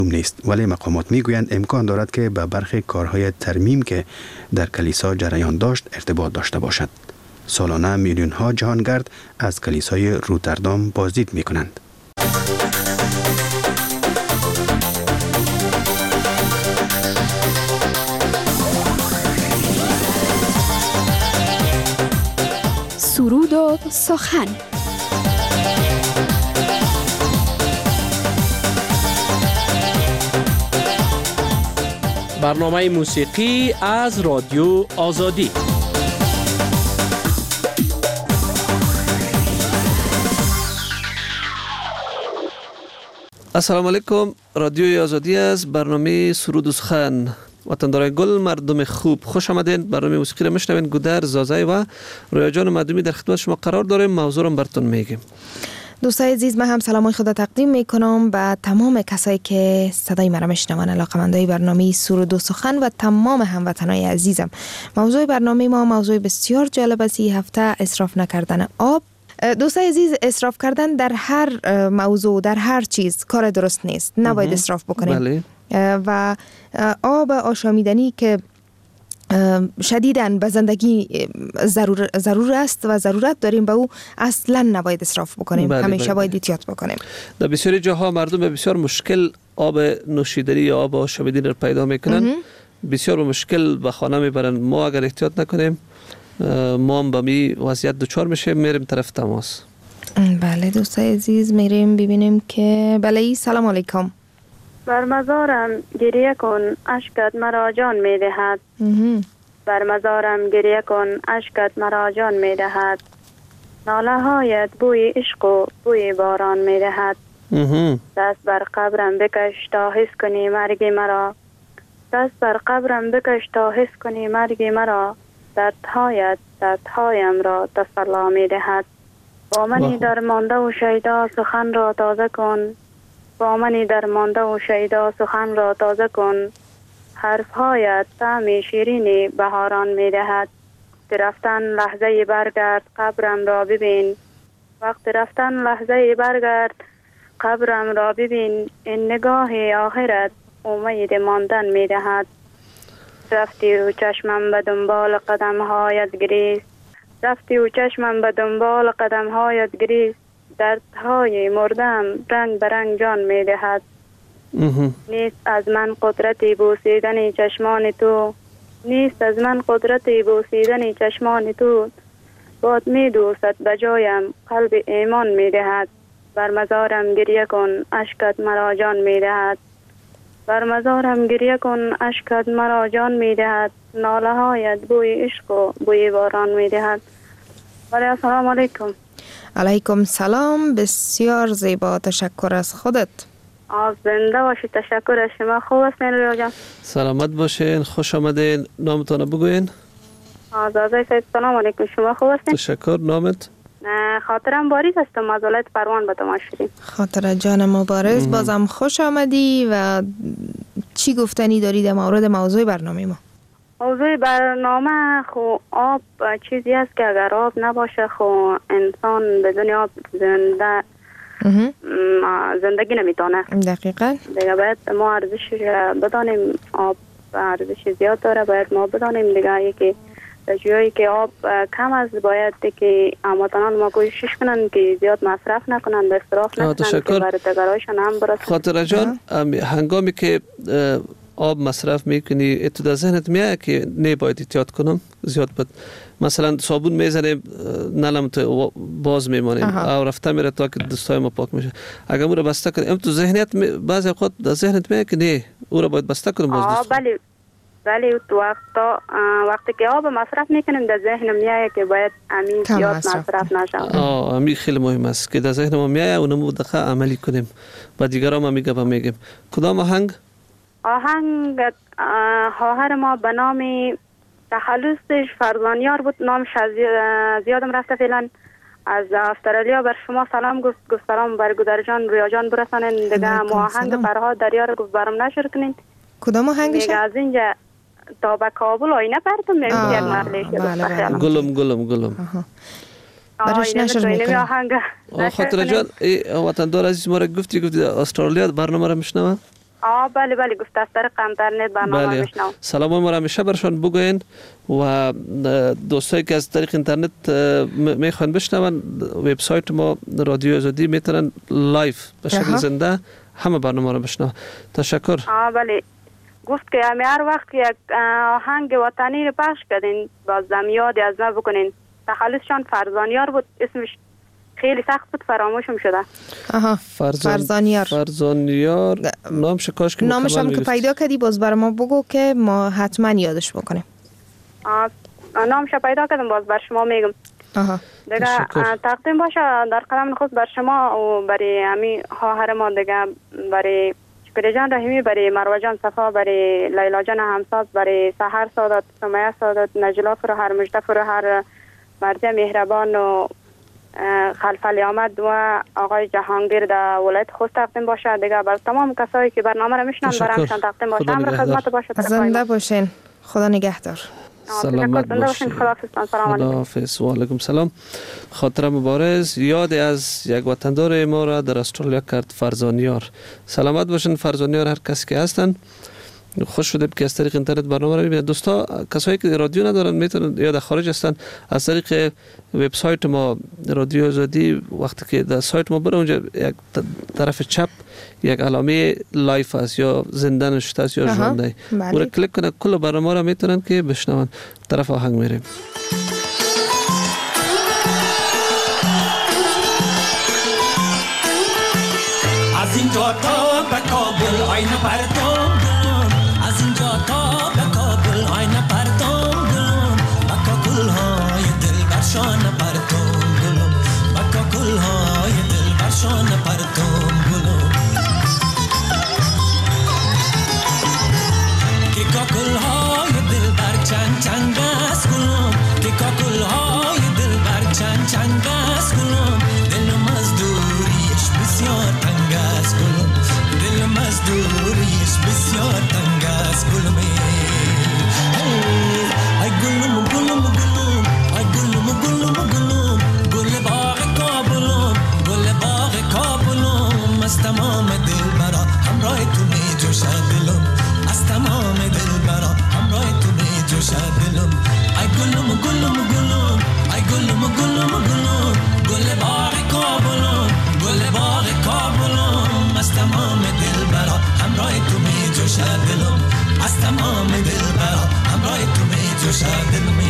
نیست، ولی مقامات میگویند امکان دارد که به برخی کارهای ترمیم که در کلیسا جریان داشت ارتباط داشته باشد. سالانه میلیون ها جهانگرد از کلیسای روتردام بازدید میکنند. سرود و سخن. برنامه موسیقی از رادیو آزادی. السلام علیکم. رادیو آزادی از برنامه سرود و سخن. وطندارای گل، مردم خوب، خوش آمدین. برنامه موسیقی را میشنوین. گودر، زازای و رویا جان مدومی در خدمت شما قرار داریم. موضوع را براتون میگیم. دوستای عزیز، من هم سلامای خود تقدیم میکنم به تمام کسایی که صدای مرا میشنون، علاقه‌مندای برنامه سرود و سخن و تمام هموطنای عزیزم. موضوع برنامه ما موضوع بسیار جالب است. این هفته اسراف نکردن آب. دوستای عزیز، اسراف کردن در هر موضوع، در هر چیز کار درست نیست. نباید اسراف بکنیم. بله. و آب آشامیدنی که شدیداً به زندگی ضرور است و ضرورت داریم به او، اصلا نباید اسراف بکنیم. همیشه باید احتیاط بکنیم. در بسیاری جاها مردم به بسیار مشکل آب نوشیدنی یا آب آشامیدنی را پیدا میکنن. بسیار مشکل به خانه میبرن. ما اگر احتیاط نکنیم ما هم به می وضعیت دچار میشه. میریم طرف تماس. بله دوستای عزیز، میریم ببینیم که بله. سلام علیکم. بر مزارم گریه کن اشکت مرا جان میدهد. بر مزارم گریه کن اشکت مرا جان میدهد. ناله هایت بوی عشق و بوی باران میدهد. دست بر قبرم بکش تا حس کنی مرگ مرا. دست بر قبرم بکش تا حس کنی مرگ مرا. دردهایم را تسلا میدهد. با منی درمانده و شیدا سخن را تازه کن. با منی درمانده و شیدا سخن را تازه کن. حرفهایت طعم شیرین بهاران میدهد. رفتن لحظه برگرد قبرم را ببین. وقت رفتن لحظه برگرد قبرم را ببین. این نگاه آخرت امید ماندن میدهد. رفتی و چشمم به دنبال قدم هایت گریست. رفتی و چشمم به دنبال قدم هایت گریست. دردهای مردم رنگ برنگ جان می دهد. نیست از من قدرتی بوسیدن چشمان تو. نیست از من قدرتی بوسیدن چشمان تو. باد می دوست بجایم قلب ایمان می دهد. بر مزارم گریه کن اشکت مرا جان می دهد. بر مزارم گریه کن اشکت مرا جان می دهد. ناله هایت بوی عشق و بوی باران می دهد. ولی السلام علیکم. علیکم سلام. بسیار زیبا، تشکر از خودت. زنده باشید. تشکر از شما. خوب هستین رویا جان؟ سلامت باشین. خوش آمدین. نامتون بگوین. زازای صاحب سلام علیکم. شما خوب هستین؟ تشکر. نامت؟ خاطرم باریز هستم از ولایت پروان به تماشایی. خاطر جان مبارز. بازم خوش آمدی. و چی گفتنی داری در مورد موضوع برنامه ما؟ موضوع برنامه خو آب چیزی است که اگر آب نباشه خو انسان بدون آب زندگی نمیتونه. دقیقاً. دیگه باید ما ارزشش بدانیم. آب ارزش زیاد داره. باید ما بدانیم دیگه. یکی جایی که آب کم است باید که هموطنان ما کوشش کنن که زیاد مصرف نکنن، اسراف نکنن که برای تگرایشان هم برسن. خاطر جان، هنگامی که آب مصرف میکنی تو در ذهنت میاد که نه باید احتیاط کنم زیاد بود. مثلا صابون میزنیم نلم تو باز میمانیم او رفته میره تا که دستای ما پاک میشه. اگر او را بسته کنیم تو ذهنیت بعضی اوقات در ذهنت میاد که نه او را باید بسته کنیم باز. بله وقتی که آب مصرف میکنیم در ذهن میاد که باید امین زیاد مصرف نشه. امین خیلی مهم است که در ذهن ما میاد و نمو دقیقه عملی کنیم. با دیگران ما میگیم. کدام آهنگ خواهر ما به نام تخلصش فرزانیار بود. نامش زیادم رفته فعلا. از استرالیا بر شما سلام گفت سلام بر گودر جان رویا جان برسانین. دیگه ما آهنگ فرهاد دریا رو گفت برام نشر کنین. کدام آهنگش؟ دیگه از اینجا تا به کابل آینه پرتم نمیشه یک مرلیشه. گلم برش نشر میکنم. خاطر جان وطندار عزیز ما را گفتی استرالیا برنامه را میشنوه؟ بله بله گفت از طریق اینترنت برنامه میشنم. سلام ما را همیشه برشان بگوین و دوستایی که از طریق اینترنت میخوان بشنون وبسایت ما رادیو آزادی میتونن لایف به شکل زنده همه برنامه را بشنون. تشکر. بله گفت که هر وقت یک آهنگ وطنی رو پخش کردین باز یادی از ما بکنین. تخلصشان فرزانیار بود، اسمش خیلی سخت بود فراموشم شده. فرزانیار نامش هم که پیدا کردی باز بر ما بگو که ما حتما یادش بکنیم. نامش پیدا کردم باز بر شما میگم. دیگه تقدیم باشه در قدم نخست بر شما و برای امی خواهر ما دیگه، برای شکری جان رحیمی، برای مروه جان صفا، برای لیلا جان همساز، برای سحر سادات، سمیه سادات، نجلا فروهر، مجده فروهر، مرزی مهربان و خلفلی آمد و آقای جهانگیر در ولایت خوست تقدیم باشه. دیگه بر تمام کسایی که برنامه را میشنن برامشان تقدیم باشه. امر خدمت باشه. زنده باشین. خدا نگهدار. سلامت باشین. خداحافظ. و علیکم سلام. خاطر مبارز یاد از یک وطندار ما را در استرالیا کرد، فرزانیار. سلامت باشین فرزانیار هر کسی که هستن. خوش شده که از طریق اینترنت برنامه رو میبینید. دوستا کسایی که رادیو ندارن میتونن یا در خارج هستن از طریق وبسایت ما رادیو آزادی، وقتی که در سایت ما بره اونجا یک طرف چپ یک علامه لایف است یا زنده نشسته است یا ژانده، اون رو کلیک کنه کل برنامه رو میتونن که بشنون. طرف آهنگ میریم. از اینجا تا به کابل آینه پرتم، از اینجا تا به کابل آینه پرتم گلم، بکا گلهای دل برشان پرتم گلم، بکا گلهای دل برشان پرتم گلم، که کا گلهای دل بر چند چند است گلم، که کا گلهای دل بر چند چند است گلم، دلم از دوریش بسیار تنگ است گلم، دلم از دوریش بسیار تنگ است گلم. ای گلم گلم گلم، ای گلم گلم گلم، گل باغ کابلم، گل باغ کابلم، از تمام دل برا همراه تو می جوشد دلم، از تمام دل برا همراه تو می جوشد دلم. ای گلم گلم گلم، ای گلم گلم گلم، گل باغ کابلم، گل باغ کابلم، از تمام دل برا همراه تو می جوشد دلم، از تمام دل برا همراه تو می جوشد دلم.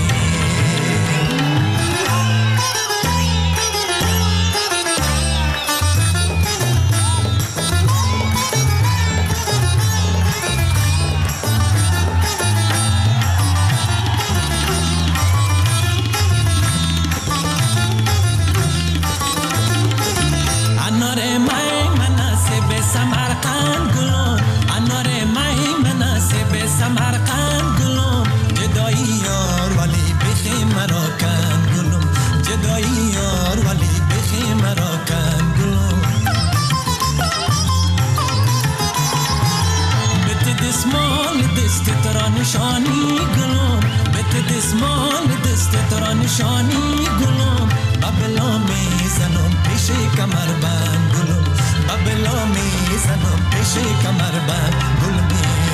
نشانی گلم بت دسمان دست ترا نشانی گلم، بابلا میزنم پیش کمر بند گلم، بابلا میزنم پیش کمر بند گلم.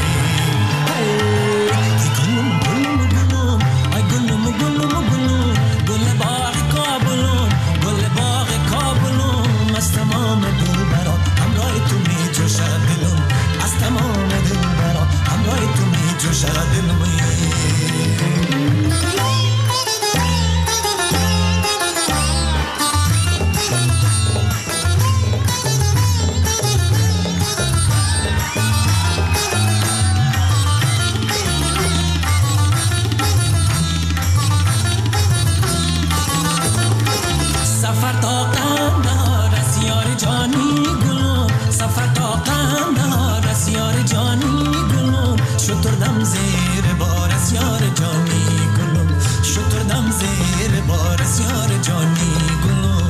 ای گلم گلم گلم، ای گلم گلم گلم، گل باغ کابلم، گل باغ کابلم، از تمام دل برا همراه تو می جوشد دلم، از تمام دل برا همراه تو می جوشد دلم. سفر تا قندهار از یار جانی گلم، سفر تا قندهار از یار جانی گلم، شتردم زیر بار از یار جانی گلم، شتردم زیر بار از یار جانی گلم.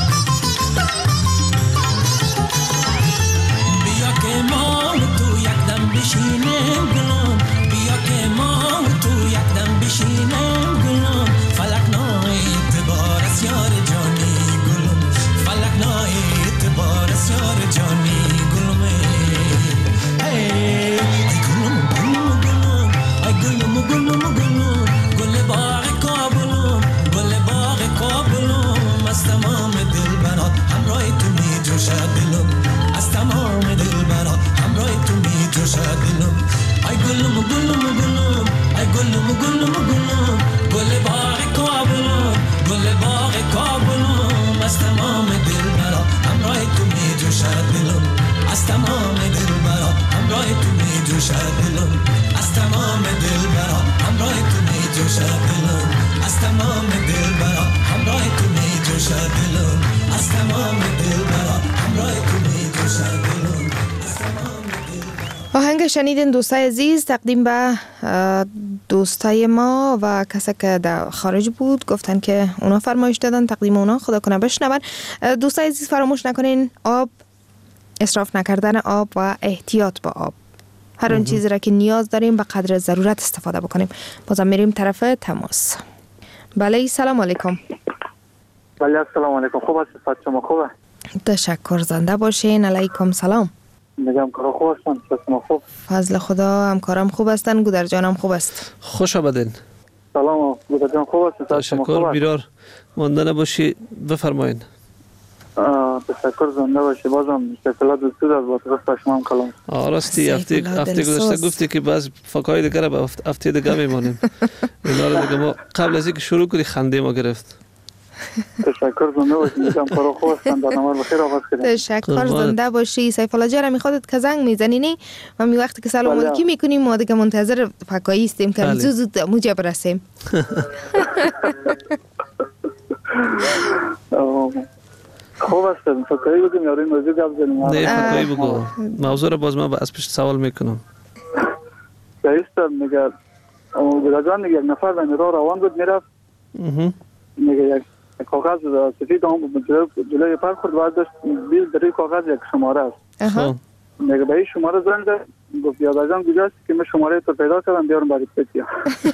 بیا که ما تو یک دم بشینیم گلم، بیا که ما تو یک دم بشینیم گلم، فلک نای اعتبار از یار جانی گلم، فلک نای اعتبار از یار جانی گلم. ای گلم گلم گلم ای گلم گلم گلم گل باغ کابلم گل باغ کابلم از تمام دل برا همراه تو می جوشد دلم از تمام دل برا همراه تو می جوشد دلم از تمام دل برا همراه تو می جوشد دلم از تمام دل برا همراه تو می جوشد دلم از تمام دل برا همراه تو می جوشد دلم از تمام دل برا. آهنگ شنیدین دوستای عزیز تقدیم به دوستای ما و کسی که در خارج بود، گفتن که اونا فرمایش دادن تقدیم اونا، خدا کنه بشنون. دوستای عزیز فراموش نکنین آب، اسراف نکردن آب و احتیاط با آب. هر اون چیزی را که نیاز داریم به قدر ضرورت استفاده بکنیم. بازم میریم طرف تماس. بله سلام علیکم. بله سلام علیکم. خوب هستید؟ شما خوبه؟ تشکر، زنده باشین. علیکم سلام. میگم کارا خوب هستن؟ شما خوب؟ فضل خدا، همکارم خوب هستن، گودر جانم خوب است. خوش آمدین. سلام گودر جان، خوب هستید؟ تشکر، بیرار مانده نباشی، بفرمایین. تشکر، زنده باشی. بازم شکلات دوستود از با شما هم کلام. راستی هفته گذشته گفتی که بعض فکای دیگر به هفته دیگه میمونیم. اینا رو دیگه ما قبل از اینکه شروع کنی خنده ما گرفت. تشکر، زنده باشی. میگم کارا خوب هستن، برنامه بخیر آغاز کردیم. تشکر، زنده باشی. سیف الله جان میخواد که زنگ میزنینی و می وقتی که سلام علیکی میکنیم ما دیگه منتظر فکایی استیم که زود موجب برسیم. خوب هستم. فکایی بودیم یا روی موضوع گپ زنیم؟ نه فکایی بگو. موضوع رو باز من از پیش سوال میکنم. دایستم میگه گودر میگه یک نفر بین راه روان بود میرفت. میگه یک کاغذ سفید هم جلوی پر خورد و داشت بیل در کاغذ یک شماره است. میگه به این شماره زنگ زد، گفت یادر جان کجاست که من شماره تو پیدا کردم بیارم برای پتیا.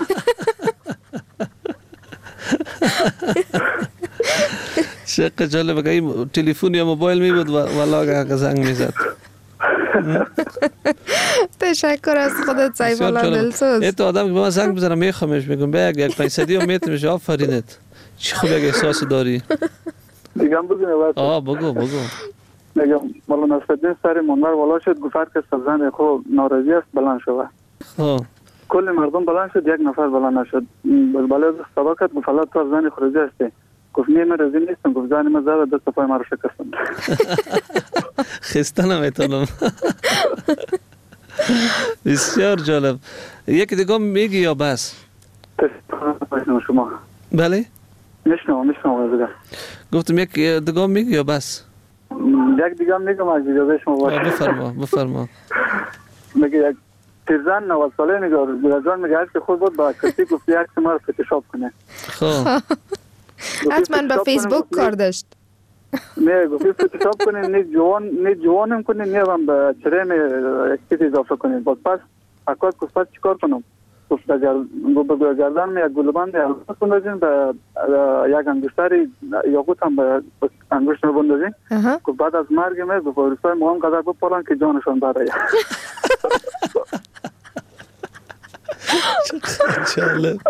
شق جالب که این تلفن یا موبایل می بود و والله که زنگ میزد. تشکر از خودت سیف الله دلسوز. این تو آدم که به من زنگ بزنم میخوامش میگم بیا یک 500 و میتونم میشه آفرینت. چی خوب یک احساس داری؟ میگم بگو. بگو. میگم مولانا نصرالدین سر منبر والا شد، گفت که سرزن خود ناراضی است بلند شود. کل مردم بلند شد، یک نفر بلند نشد. بلبله صدا کرد، گفت الله تو زن خروجی هستی؟ گفت نه من راضی نیستم. گفت زن من زد دست پای مرا شکستم. خسته نمیتونم. بسیار جالب. یکی دیگه میگی یا بس؟ شما. بله؟ میشنم دیگه. گفتم یک دیگه میگی یا بس؟ یک دیگه میگم از اجازه شما باشه. بفرما. میگه یک پیرزن 90 ساله میگه گودرجان میگه که خود بود با کسی گفت یک ما رو فتوشاپ کنه. خب حتما به فیسبوک کار داشت. نه گفت فتوشاپ کنه، نه جوانم کنه، نه هم به چرم یک چیز اضافه کنه. پس اکواد گفت چیکار کنم؟ گفت به گردن می یک گلبند البته بندازین، به یک انگشتری یاقوت هم به انگشت رو بندازین. گفت بعد از مرگ می گفت روستای ما هم قدر بپالن که جانشان برای. جالب.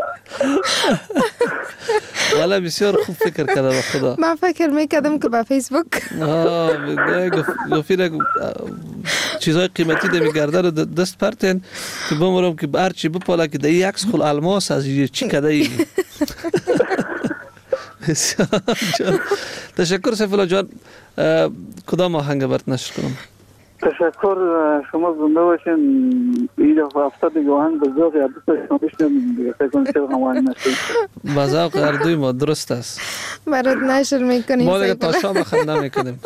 والا بسیار خوب فکر کرده به خدا. من فکر میکردم که به فیسبوک گفتی چیزهای قیمتی دمی گرده رو دست پرتین که بمرم که هرچی بپاله که در یک خل الماس از چی کده ای. تشکر سیف الله جان. کدام آهنگ برات نشر کنم؟ تشکر، شما زنده باشین. این دفعه هفته دیگه آهنگ به ذوق یا دوست شما بشنویم دیگه. فکر کنم چه آهنگ نشد. به ذوق هر دوی ما درست است. برات نشر میکنیم. ما دیگه تا شام خنده میکنیم.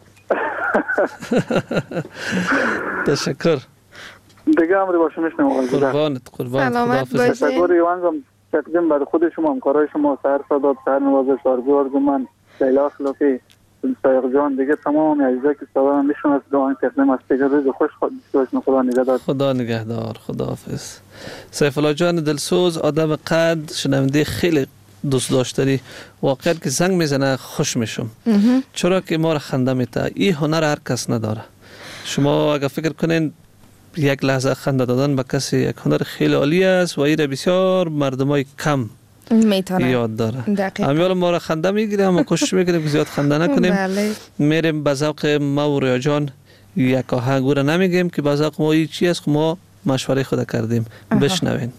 تشکر. دیگه امری باشه میشنم. قربان. سلامت باشین. تشکر یوانگم تقدیم بر خود شما، همکارای شما، سهر سادات، سهر نوازش، آرزو ارجمند، لیلا اخلاقی، سایق جان، دیگه تمام عزیزایی که صدا میشون از دعای تقدیم است. دیگه روز خوش باشین. خدا نگهدار. خدا نگهدار. خداحافظ. سیف الله جان دلسوز، آدم قد، شنونده خیلی دوست داشتنی. واقعا که زنگ میزنه خوش میشم. چرا که ما را خنده میده. این هنر هر کس نداره. شما اگر فکر کنین یک لحظه خنده دادن به کسی یک هنر خیلی عالی است و این بسیار مردمای کم میتونه یاد داره. امیال ما را خنده میگیریم اما کوشش میکنیم که زیاد خنده نکنیم. میریم به ذوق ما و رویا جان یک آهنگ رو نمیگیم که به ذوق ما چی است، ما مشوره خود کردیم. بشنوین.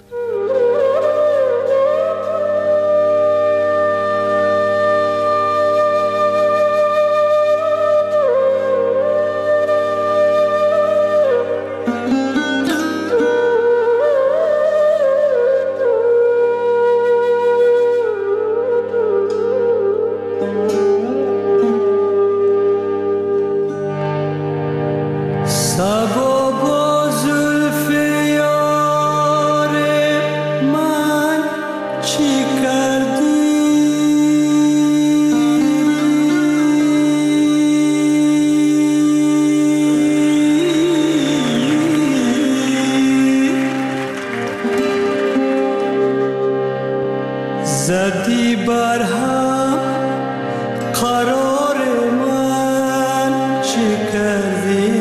زدی بر هم قرار من چه کردی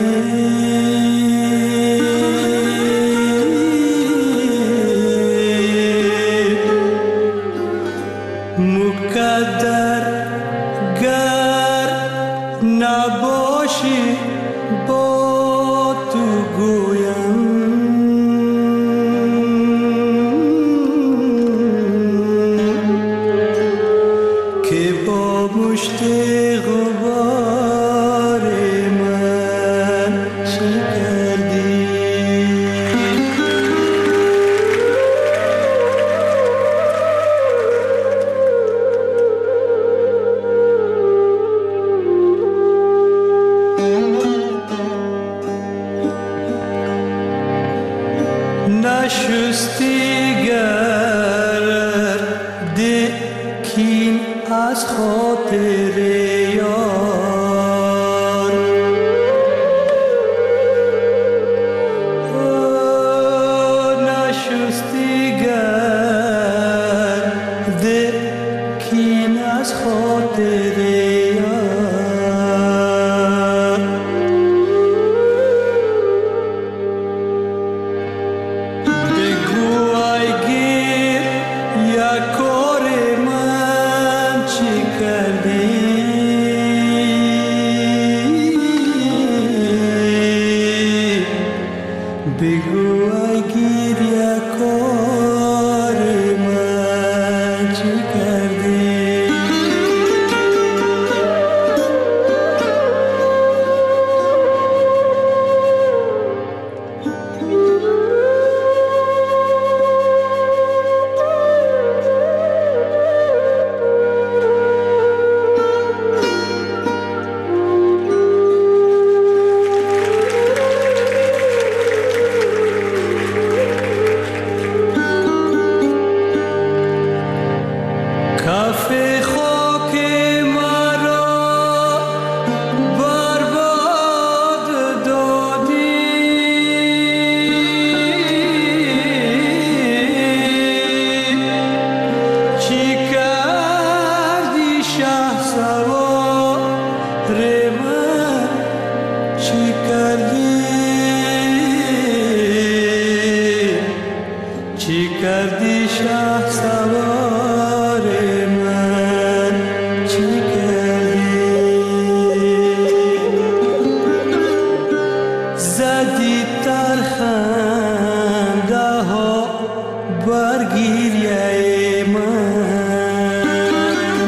مقدر گر نباشی با تو گویم مشت غبار من چه کردی نشستی گرد کین از خاطر یار نشستی گرد کین از خاطر یار بگو ای گیر یک کار من چی کردی بگو ای گیر یک کار من چی کردی کافه خاک مرا برباد دادی چی کردی شهسوار من چی کردی چی کردی شهسوار من چی کردی زدی ترخنده ها بر گریه من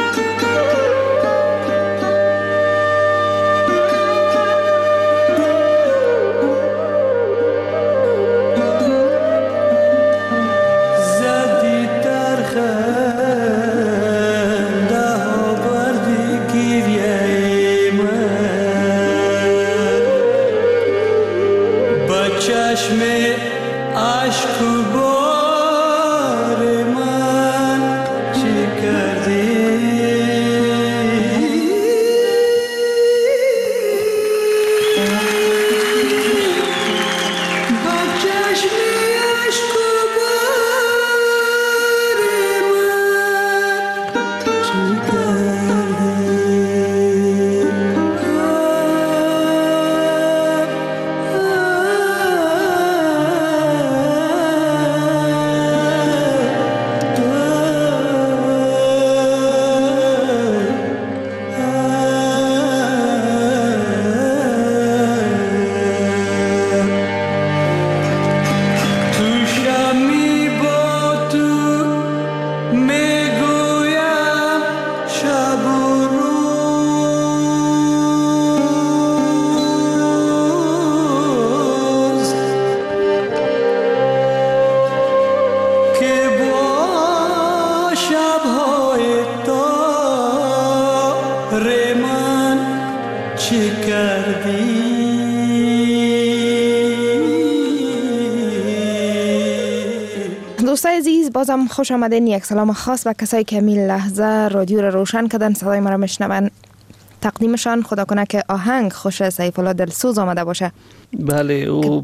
زدی ترخنده ها بر گریه من با چشم عشق و بار من چی کردی با چشم عشق و بار من چی کار من چه کردی؟ دوستای عزیز، بازم خوش آمدین. یک سلام خاص به کسایی که می لحظه رادیو رو روشن کردن، صدای ما رو میشنون. تقدیمشان خدا کنه که آهنگ خوش سیف الله دلسوز آمده باشه. بله، او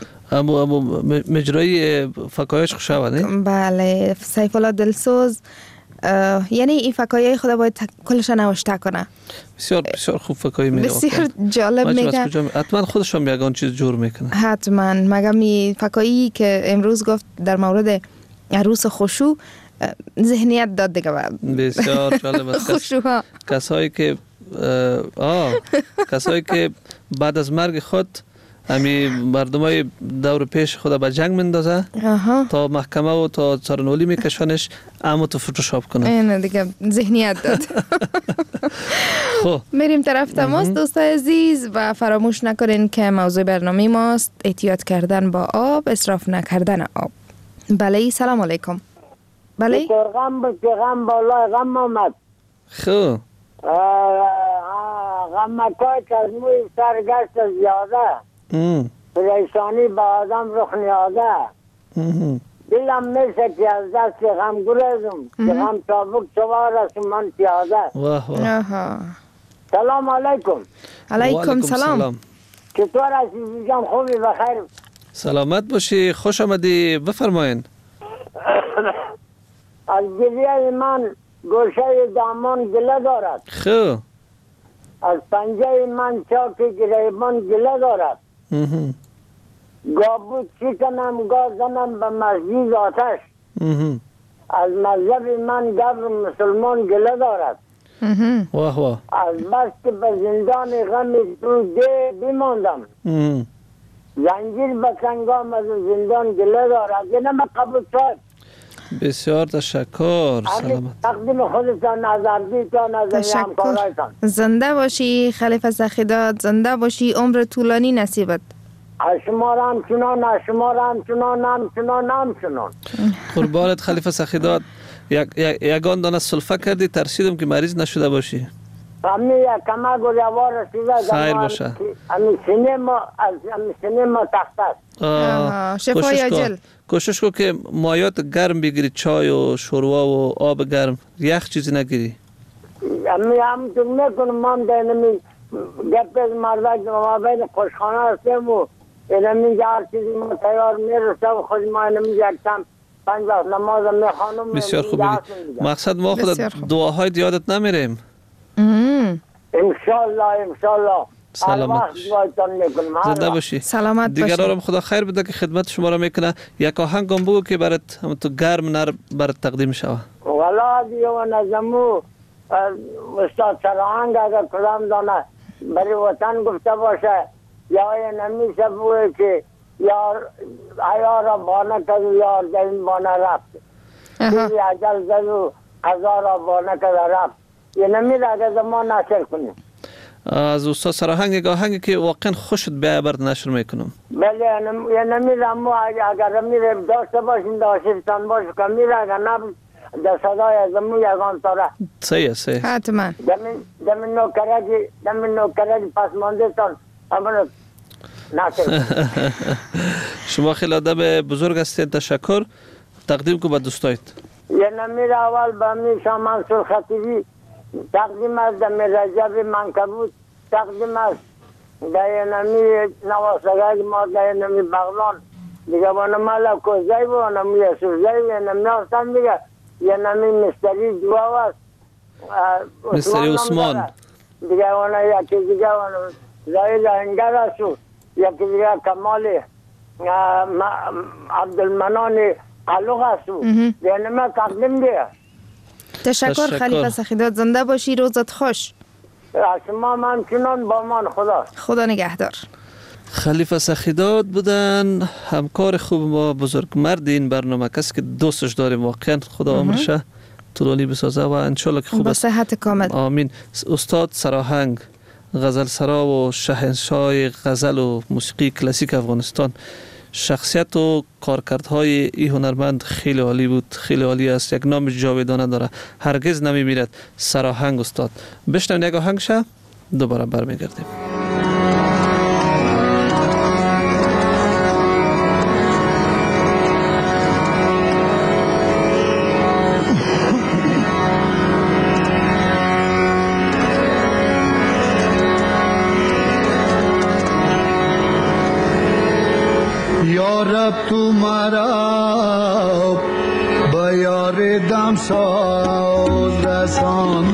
مجرای فکایش خوش آمده. بله، سیف الله دلسوز یعنی این فکایای خدا باید کلش نوشته کنه. بسیار بسیار خوب فکایی میگه، بسیار جالب میگه. حتما خودش هم یگان چیز جور میکنه. حتما. مگم این فکایی که امروز گفت در مورد عروس خوشو ذهنیت داد دیگه. بسیار جالب است. خوشوها کسایی که بعد از مرگ خود امی مردمای دور پیش خدا به جنگ مندازه تا محکمه و تا سرنولی میکشانش، اما تو فتوشاپ کنه. این دیگه ذهنیت داد. خب میریم طرف تماس دوستای عزیز و فراموش نکنین که موضوع برنامه ماست احتیاط کردن با آب، اسراف نکردن آب. بله، سلام علیکم. بله، غم بالای غم آمد. خب غمکای که از موی سرگشت زیاده، پریشانی به آدم رخ نیاده. دلم میشه که از دست غم گریزم، که غم چابک سوار است من پیاده. سلام علیکم. علیکم سلام. چطور هستی جان؟ خوبی؟ بخیر؟ سلامت باشی، خوش آمدی، بفرمایین. از گریه من گوشه دامان گله دارد. خب از پنجه من چاک گریبان گله دارد. گابود چی کنم گاه زنم به مسجد آتش. از مذهب من گبر مسلمان گله دارد. واه واه. از بس که به زندان غم تو ده بیماندم، زنجیر به سنگام از زندان گله دارد. یه نمه قبول شد. بسیار تشکر. سلامت. تقدیم خودتان، نظردیتان، از همکارایتان. زنده باشی خلیفه سخیدات، زنده باشی، عمر طولانی نصیبت. شما را همچنان، شما را همچنان. قربانت خلیفه سخیدات. یگان دانه سلفه کردی، ترسیدم که مریض نشده باشی. امی کمک و جوار رسیده. خیر باشه. امی سینما تخت است. شفای عاجل. کوشش کن که مایات گرم بگیری، چای و شوروا و آب گرم، یخ چیزی نگیری. امی همونطور میکنم. ما هم دینمی گپ از مردک ما بین خوشخانه هستیم و اینمی هر چیزی ما تیار میرسه و خود ما اینمی یکتم 5 وقت نماز میخوانم. بسیار خوب. مقصد ما خود دعاهای یادت نمیریم. انشالله. سلامت زنده باشی. سلامت باشی. دیگرارم خدا خیر بده که خدمت شما را میکنه. یک آهنگ هم بگو که برات تو گرم نر برات تقدیم شوه. والا دیو نظمو استاد سرهنگ اگر کلام دانه برای وطن گفته باشه، یا نمیشه بوه که یار حیا را بانه کد یار دین بانه رفت، دیوی عجل زد و قضا را بانه کد رفت. یه نمیره اگر زمان نشر کنیم. از استاد سرهنگ یک آهنگی که واقعا خوشت بیایه برد نشر میکنم. بله، یه نمیره اما اگر میره داشته باشیم داشتیفتان باشه که میره اگر نبود در صدای از امو یگان تاره. صحیح. حتما. دمین نوکرگی پس مانده تان امونو نشر. شما خیلی آدم بزرگ هستید، تشکر. تقدیم کو به دوستایت. یه نمیره اول به امی شاه منصور خطیبی تقدیم از دمی رجب منکبود، تقدیم از دای نمی نواسگای ما دای نمی بغلان دیگه بانه ملک و زی و نمی یسو زی و نمی آستان دیگه یه نمی مستری دوا است مستری عثمان دیگه بانه یکی دیگه بانه زی لهنگر استو یکی دیگه کمالی عبدالمنان قلوغ استو دیگه نمی تقدیم دیگه. تشکر خلیفه سخیدات، زنده باشی، روزت خوش. شما همچنان با من. خدا نگهدار. خلیفه سخیدات بودن، همکار خوب ما، بزرگ مرد این برنامه، کسی که دوستش داریم واقعا. خدا عمرشه طولانی بسازه و انشالله که خوب با صحت کامل. آمین. استاد سراهنگ، غزل سرا و شهنشاه غزل و موسیقی کلاسیک افغانستان، شخصیت و کارکردهای این هنرمند خیلی عالی بود، خیلی عالی است، یک نام جاودانه داره، هرگز نمیمیرد. سراهنگ استاد. بشنوین یک آهنگ شه دوباره برمیگردیم. یارب تو مرا با یار دم ساز رسان،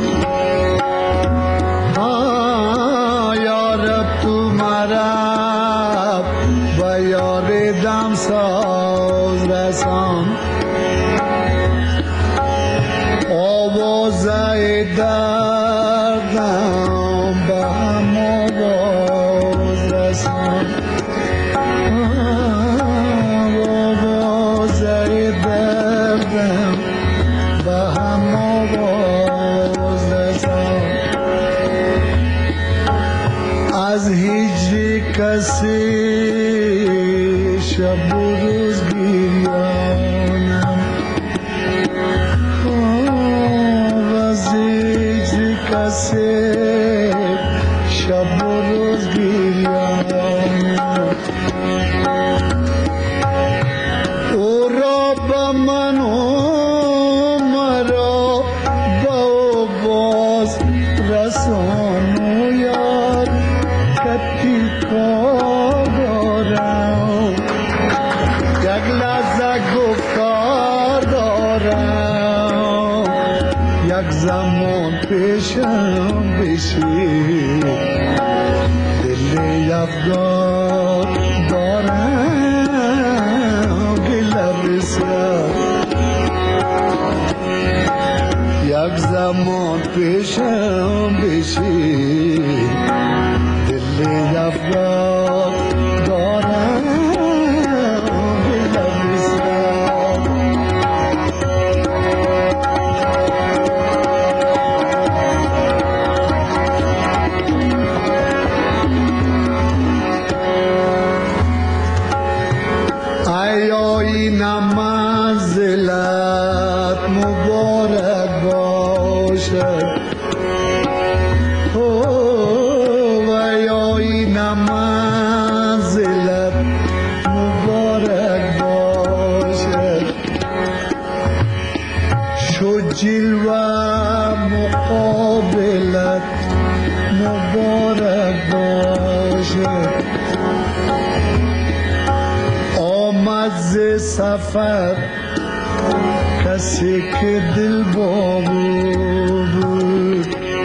یارب تو مرا با یار دم ساز رسان، آوازه دردم به هم آواز رسان، از هیچ کسی شب و روز گریانم، از هیچ کسی شب و روز گریانم، او را با من و مرا با او باز رسان و یار کتی کار دارم، یک لحظه گفتار دارم، یک زمان پیشم بشی دل افگار دارم، گله بسیار یک زمان پیشم بشی دل افگار دارم، گله بسیار ایایی منزلت مبارک باشد، ایایی منزلت مبارک باشد، شو جلوه مقابلت مبارک باشد، آمد ز سفر کسی که دل با بود،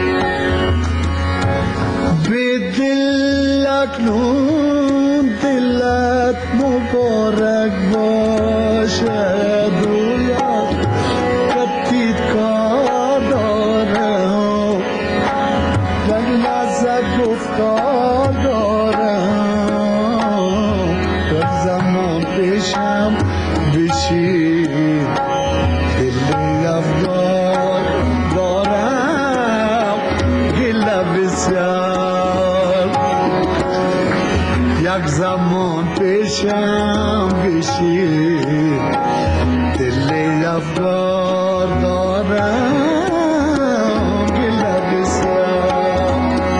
به دل اکنون دلت مبارک باشد، و یاد کتید کار دارم، یک لحظه گفتار دارم، یک زمان پیشم بشی دل افگار دارم، گله بسیار یک زمان پیشم بشی دل افگار دارم، گله بسیار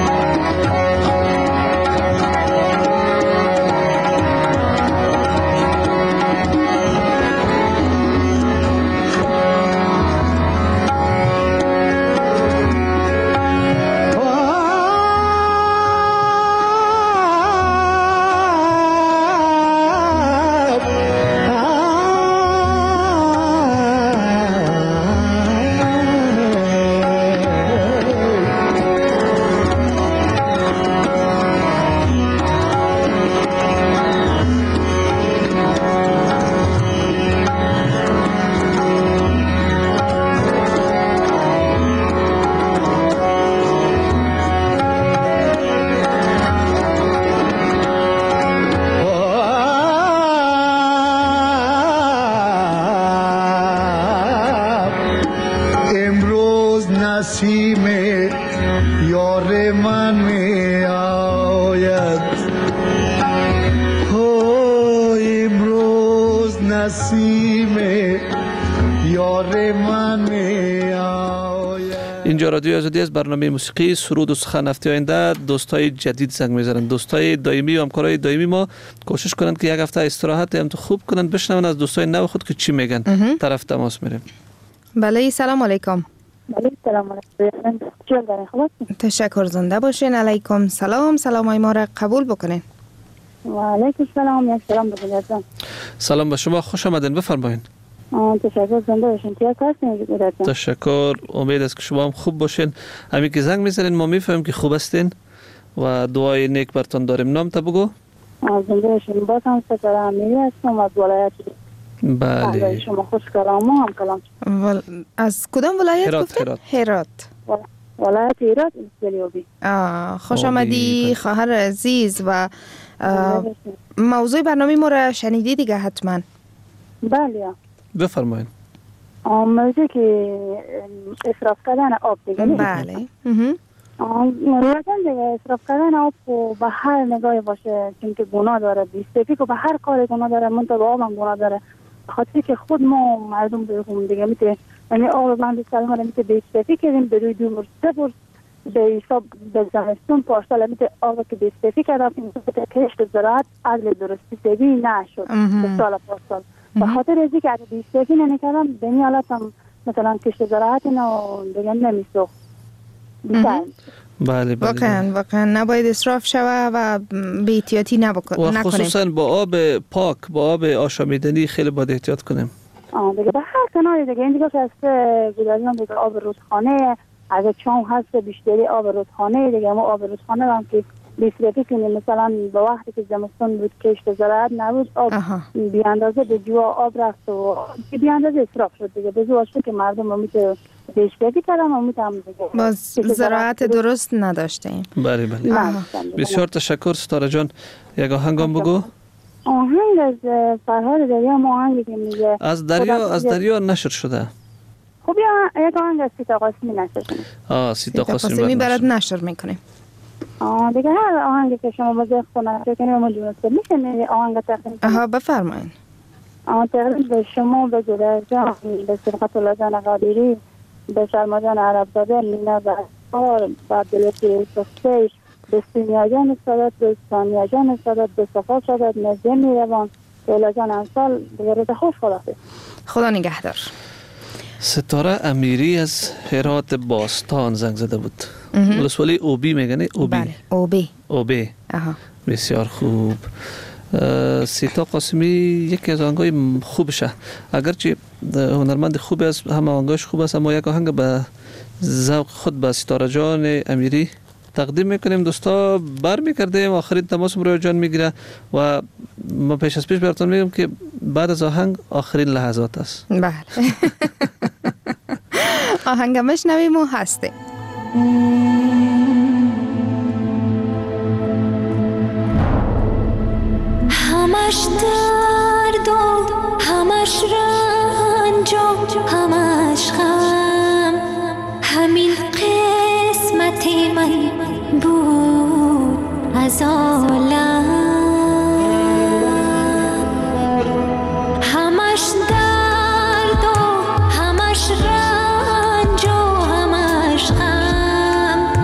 نسیم یار من می آید، نسیم یار من اینجا رادیو آزادی از برنامه موسیقی سرود و سخن. هفته آینده دوستای جدید زنگ میزنن، دوستای دائمی و همکارای دائمی ما کوشش کنند که یک هفته استراحت هم تو خوب کنند، بشنون از دوستای نو خود که چی میگن. طرف تماس میریم. بله سلام علیکم. بله سلام علیکم. چون خوب تشکر، زنده باشین. علیکم سلام. سلامای ما را قبول بکنین. و علیکم سلام. یک سلام بگیرم. سلام به شما، خوش آمدین، بفرمایید. تشکر، زنده باشین. کیا هستین؟ تشکر، امید است که شما هم خوب باشین. همین که زنگ میزنین ما میفهمیم که خوب هستین و دعای نیک برتون داریم. نام تا بگو. زنده باشین. باز هم ستاره امیری هستم از ولایت. بله. شما خوش کلام هم کلام. از کدام ولایت گفتید؟ هرات. ولایت هرات سلیوبی. خوش آمدی خواهر عزیز. و موضوع برنامه ما را شنیدی دیگه حتما؟ بله. بفرمایید. موضوع که اصراف کردن آب دیگه. بله. روزن دیگه اصراف کردن آب به هر نگاهی باشه، چون که گناه داره. بی‌استفاده که به هر کار گناه داره، منتها به آب هم گناه داره. خاطر که خود ما مردم بگم دیگه میته، یعنی آب من سلام رو میته بی‌استفاده کردیم به روی دو مرتبه به حساب به زمستون پارسال میته آب که بی‌استفاده کردم این کشت زراعت عدل درستی سبی نشد به سال پارسال. به خاطر ازی که اگه بی‌استفاده نمی‌کردم به این حالت هم مثلا کشت زراعت اینا دیگه نمی‌سوخت. بله. واقعا نباید اسراف شوه و بی احتیاطی نکنیم. و خصوصا با آب پاک، با آب آشامیدنی خیلی باید احتیاط کنیم. دیگه به هر کناری دیگه این دیگه که از گذاریم دیگه آب رودخانه، اگه چون هست بیشتری آب رودخانه دیگه، ما آب رودخانه هم که بی‌استفاده کنیم. مثلا به وقتی که زمستون بود کشت زراعت نبود، آب بی اندازه به جوا آب رفت و بی اندازه اسراف شد دیگه. به زور شد که مردم امیت بی‌استفاده کردن و امیت هم دیگه باز زراعت درست نداشتیم. بله. بسیار تشکر ستاره جان. یک آهنگ هم بگو. آهنگ از فرهاد دریا، آهنگی که میگه از دریا نشر شده. خب یک آهنگ از سیتا قاسمی نشر شده. سیتا قاسمی برات نشر میکنیم. دیگه هر آهنگی که شما بازی خونه کنید ما دونسته میشه آهنگ تقدیم. بفرمایید. تقدیم به شما، به جلال جان، به سبقت الله جان قادری، به شرما جان عربزاده، مینا زهرا، به عبداللطیف سختی، به سینیا جان سادات، به ثانیا جان سادات، به صفا سادات، نزدیه میروان، به الا جان انصال. دیگه روز خوش خدا نگهدار. ستاره امیری از هرات باستان زنگ زده بود. ولسوالی اوبی میگنه؟ بله اوبی. بسیار خوب. سیتا قاسمی یکی از آهنگای خوبشه، اگرچه هنرمند خوبی است، همه آهنگاش خوب است، اما یک آهنگ به ذوق خود به ستاره جان امیری تقدیم میکنیم. دوستا برمیگردیم، آخرین تماس رو جان میگیره و ما پیش از پیش براتون میگم که بعد از آهنگ آخرین لحظات است. بله. آهنگ مشنویم و هسته. همش درد و همش رنج و همش غم، همین قسمت من بود از عالم. همش درد و همش رنج و همش غم،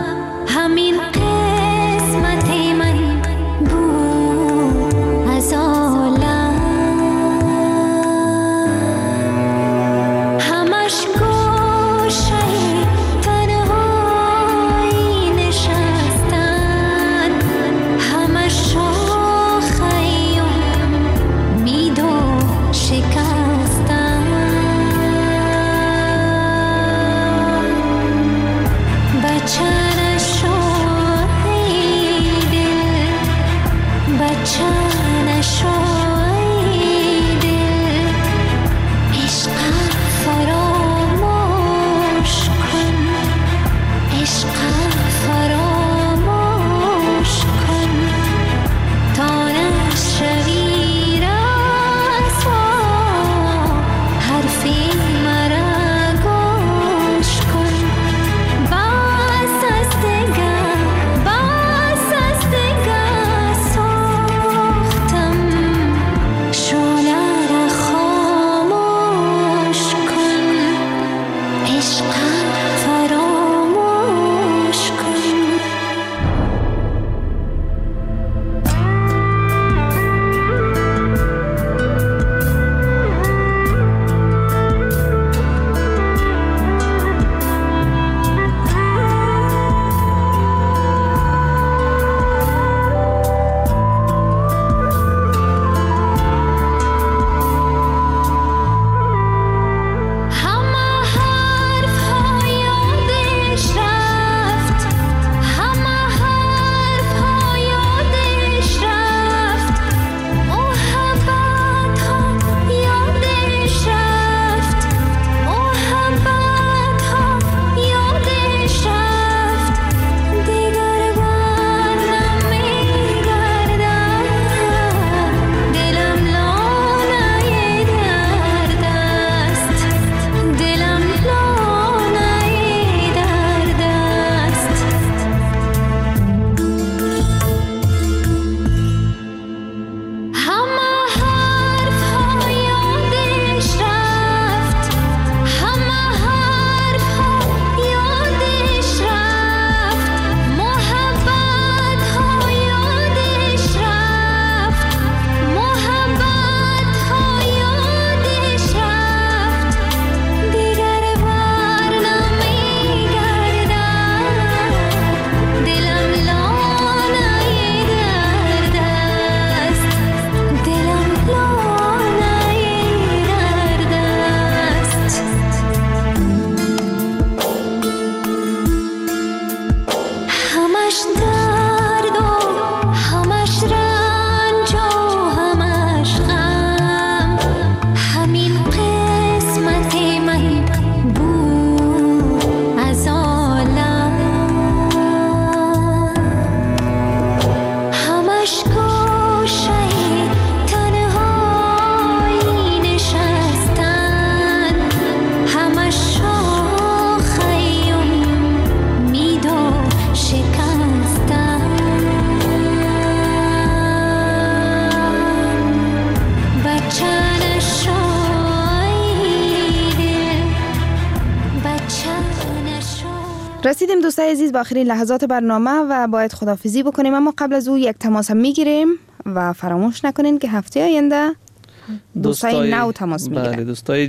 رسیدیم دوستای عزیز به آخرین لحظات برنامه و باید خداحافظی بکنیم، اما قبل از او یک تماس هم میگیریم و فراموش نکنین که هفته آینده دوستای نو تماس میگیرن. بله، دوستای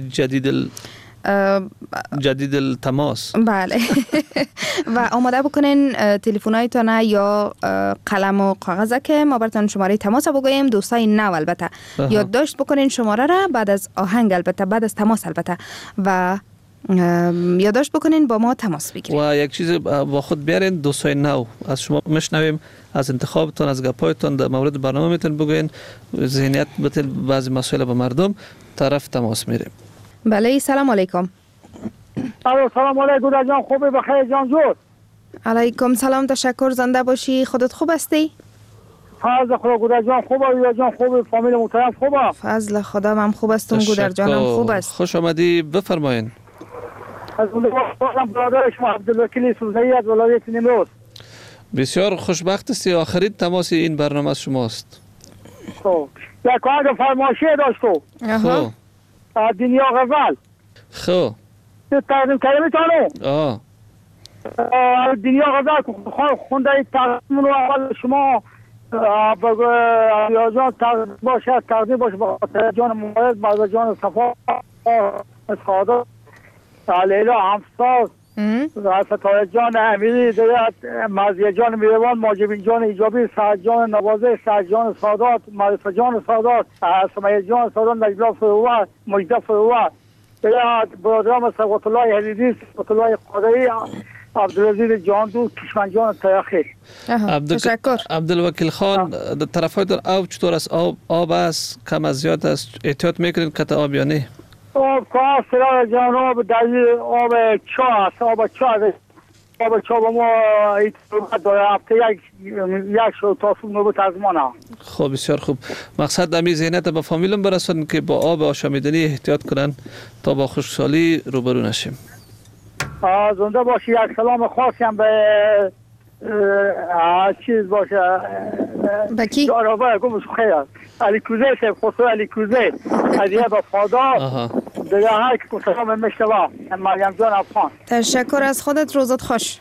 جدید التماس. بله. و آماده بکنین تلفن‌هایتان یا قلم و کاغذ که ما براتون شماره تماس بگوییم. دوستای نو البته یادداشت بکنین شماره را بعد از آهنگ، البته بعد از تماس البته، و یادداشت بکنین با ما تماس بگیرین. و یک چیز با خود بیارین، دوستای نو از شما میشنویم، از انتخابتون، از گپایتون در مورد برنامه میتون بگوین، ذهنیت بتین بعضی مسائل به مردم طرف تماس میریم. بله، سلام علیکم. سلام علیکم جان، خوبی؟ بخیر جان جور. علیکم سلام، تشکر، زنده باشی. خودت خوب هستی؟ فضل خدا گودر جان خوبه، یا جان خوبه، فامیل محترم خوبه؟ فضل خدا من خوب هستم، گودر جانم خوب است. خوش آمدی، بفرمایین. از برادر شما عبدالوکیل سوزنی از ولایت نیمروز. بسیار خوشبخت هستی، آخرین تماس این برنامه از شماست. خب یک آهنگ فرمایشی داشتو. خب دنیا غزل. خب تقدیم کردم میتونم. دنیا غزل خونده تقدیم رو اول شما یا جان تقدیم باشه، تقدیم باشه با جان مورد، با جان صفا سعادت لیلا همساز و فتای جان امیری، مزیه جان میروان، ماجبین جان ایجابی، سعد جان نوازه، سعد جان سادات، معرفه جان سادات، سمیه جان سادات، نجلا فروه، مجده فروه، برادرام سقوط الله حدیدی، سقوط الله قادری، عبدالعزیز جان دو، کشمن جان تیاخی. تشکر. عبدالوکیل خان، در طرف های در آب چطور است؟ آب است؟ کم از زیاد است؟ احتیاط میکنین کت آب یا نه؟ آب که سرای جان آب دایی، آب چا است، آب چا با ما ایتوبت داره، هفته یک شو تا صبح نوبت از ما نه. خب بسیار خوب. مقصد امی ذهنیت به فامیلم برسون که با آب آشامیدنی احتیاط کنن تا با خشکسالی روبرو نشیم. زنده باشی. یک سلام خاصی هم به چیز باشه بکی جارابه گمش خیر علی کوزه سیب خسرو علی کوزه علیه با فادار دیگه های که سلام مشتبه مریم جان افغان. تشکر از خودت، روزت خوش.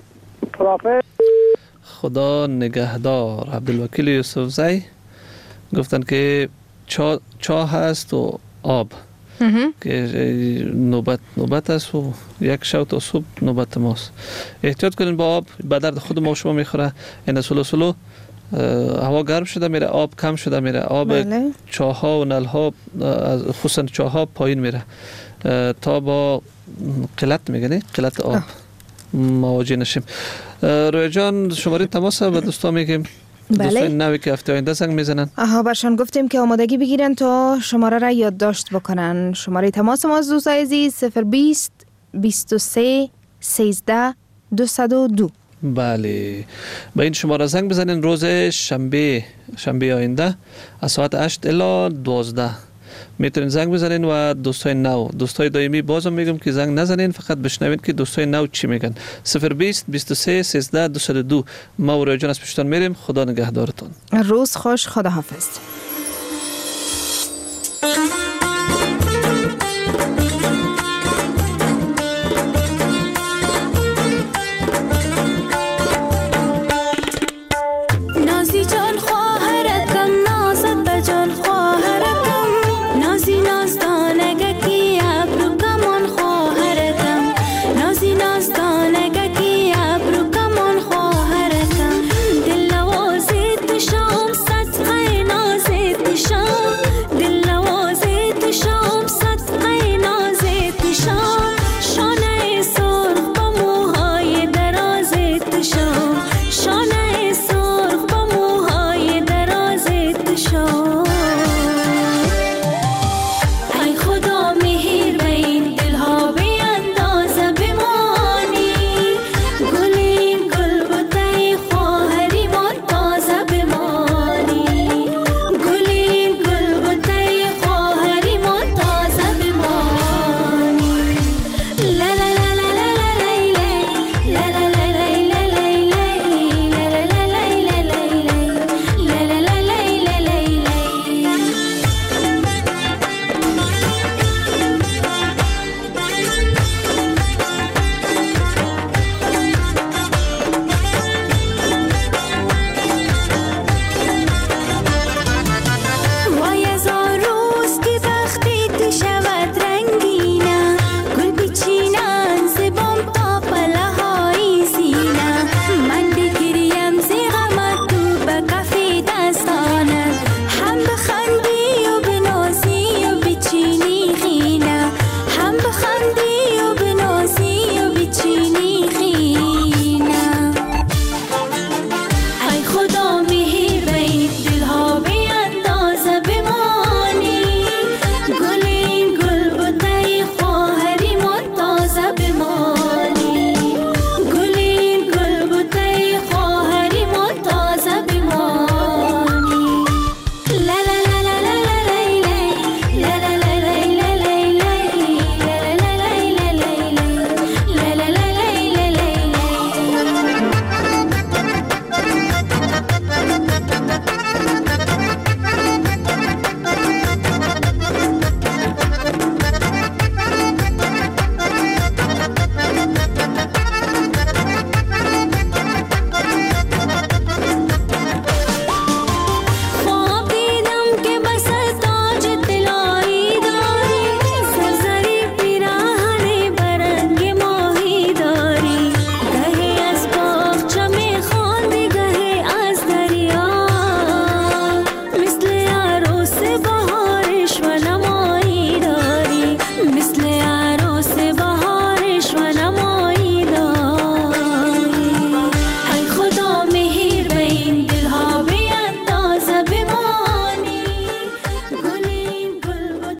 خدا نگهدار. عبدالوکیل یوسفزی گفتن که چاه هست و آب که نوبت است و یک شب تا صبح نوبت ماست. احتیاط کنین با آب، به درد خود ما شما میخوره. این سلو هوا گرم شده میره، آب کم شده میره، آب چاه ها و نل ها خصوصا چاه ها پایین میره تا با قلت میگنه قلت آب مواجه نشیم. روی جان شماره تماس به دوستان میگیم. دوستان نوی که هفته آینده زنگ میزنن. برشان گفتیم که آمادگی بگیرن تا شماره را یادداشت بکنن. شماره تماس ما دوستای عزیز 020 23 13 202. بله، به این شماره زنگ بزنین. روز شنبه آینده از ساعت 8 الی 12 میتونین زنگ بزنین و دوستای نو، دوستای دائمی بازم میگم که زنگ نزنین، فقط بشنوین که دوستای نو چی میگن. 020 23 13 202. ما و روی جان از پشتان میریم. خدا نگهدارتون. روز خوش. خدا حافظ.